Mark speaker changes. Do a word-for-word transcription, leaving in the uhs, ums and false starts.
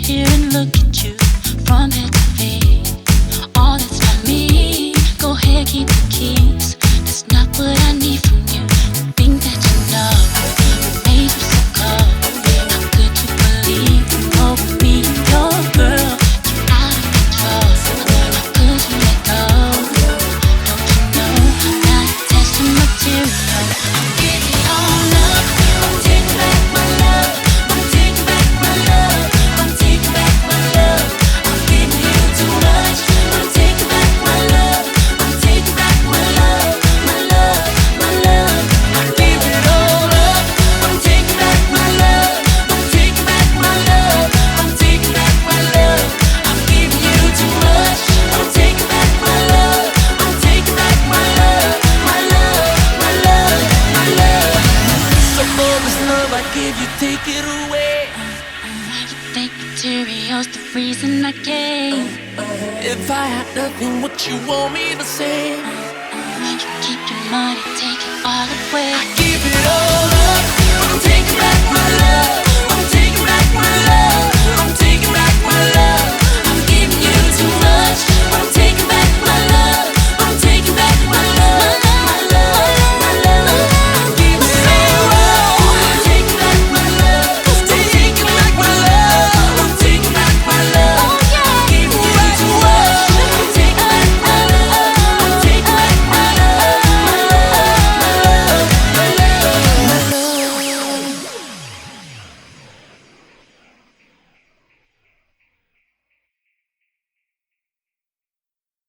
Speaker 1: here and look at you from head to feet. All that's for me, go ahead, keep the keys. That's not what I need from you. Think that you know what made you so cold. How could you believe you go with me, your girl? You're out of control. How could you let go? Don't you know I'm not attached to material? I'm giving it all up. I'm taking back my love. I'm taking back my love. I'm taking back my love. I'm giving you too much. I'm taking back my love. I'm taking back my love, my love, my love. I give it all up. I'm taking back my love. I'm taking back my love. I'm taking back my love. I'm giving you too much. I'm taking back my love. I'm taking back my love, my love, my love, my love. So for this love I give you, take it away. Why you think material's the reason I came?
Speaker 2: If I had nothing, what you want me to say?
Speaker 1: You keep your money, take it all away.
Speaker 2: Give it all up.